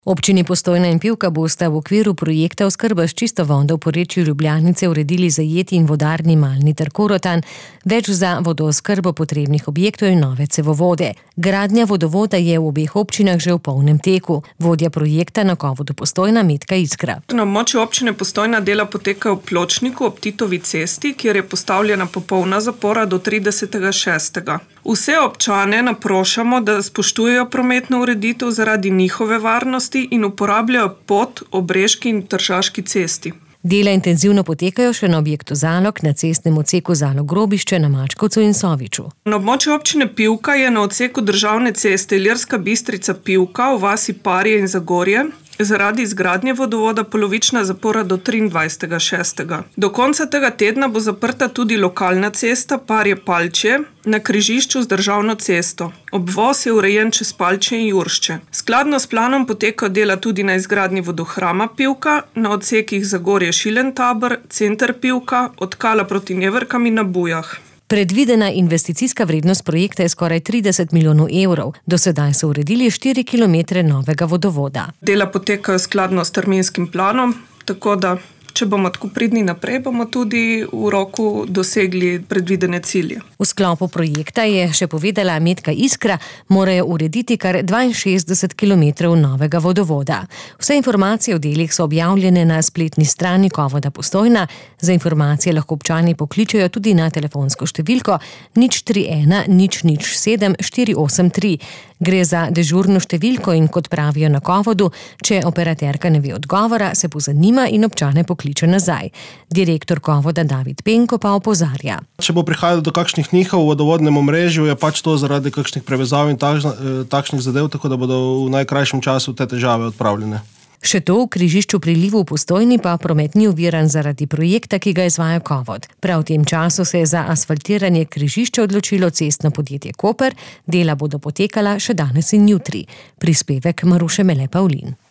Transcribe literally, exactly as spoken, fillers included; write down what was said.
Občini Postojna in Pivka bosta v okviru projekta Oskrba s čisto vodo v porečju Ljubljanice uredili zajeti in vodarni Malni ter Korotan, več za vodooskrbo potrebnih objektov in nove cevovode. Gradnja vodovoda je v obeh občinah že v polnem teku. Vodja projekta na Kovodu Postojna Metka Iskra. Na območju občine Postojna dela potekajo v Pločniku ob Titovi cesti, kjer je postavljena popolna zapora do tridesetega šestega Vse občane naprošamo, da spoštujejo prometno ureditev zaradi njihove varnosti in uporabljajo pot ob Režki in Tržaški cesti. Dela intenzivno potekajo še na objektu Zalog na cestnem odseku Zalog-Grobišče na Mačkovcu in Soviču. Na območju občine Pivka je na odseku državne ceste Ilirska Bistrica-Pivka v vasi Parje in Zagorje zaradi izgradnje vodovoda polovična zapora do triindvajsetega šestega Do konca tega tedna bo zaprta tudi lokalna cesta Parje-Palčje na križišču z državno cesto. Obvoz je urejen čez Palčje in Juršče. Skladno s planom potekajo dela tudi na izgradnji vodohrama Pivka, na odsekih Zagorje-Šilentabor, center Pivka, od Kala proti Nevrkam in na Bujah. Predvidena investicijska vrednost projekta je skoraj trideset milijonov evrov. Do sedaj so uredili štiri kilometre novega vodovoda. Dela potekajo skladno s terminskim planom, tako da če bomo tako pridni naprej, bomo tudi v roku dosegli predvidene cilje. V sklopu projekta, je še povedala Metka Iskra, morajo urediti kar dvainšestdeset kilometrov novega vodovoda. Vse informacije o delih so objavljene na spletni strani Kovoda Postojna. Za informacije lahko občani pokličejo tudi na telefonsko številko nič tri ena nič nič sedem štiri osem tri. Gre za dežurno številko in kot pravijo na Kovodu, če operaterka ne ve odgovora, se pozanima in občane pokliče nazaj. Direktor Kovoda David Penko pa opozarja. Če bo prihajalo do kakšnih nihov v vodovodnem omrežju, je pač to zaradi kakšnih prevezav in takšnih zadev, tako da bodo v najkrajšem času te težave odpravljene. Še to, v križišču Prilivu v Postojni pa promet ni oviran zaradi projekta, ki ga izvaja Kovod. Prav v tem času se je za asfaltiranje križišča odločilo cestno podjetje Koper, dela bodo potekala še danes in jutri. Prispevek Maruše Mele Pavlin.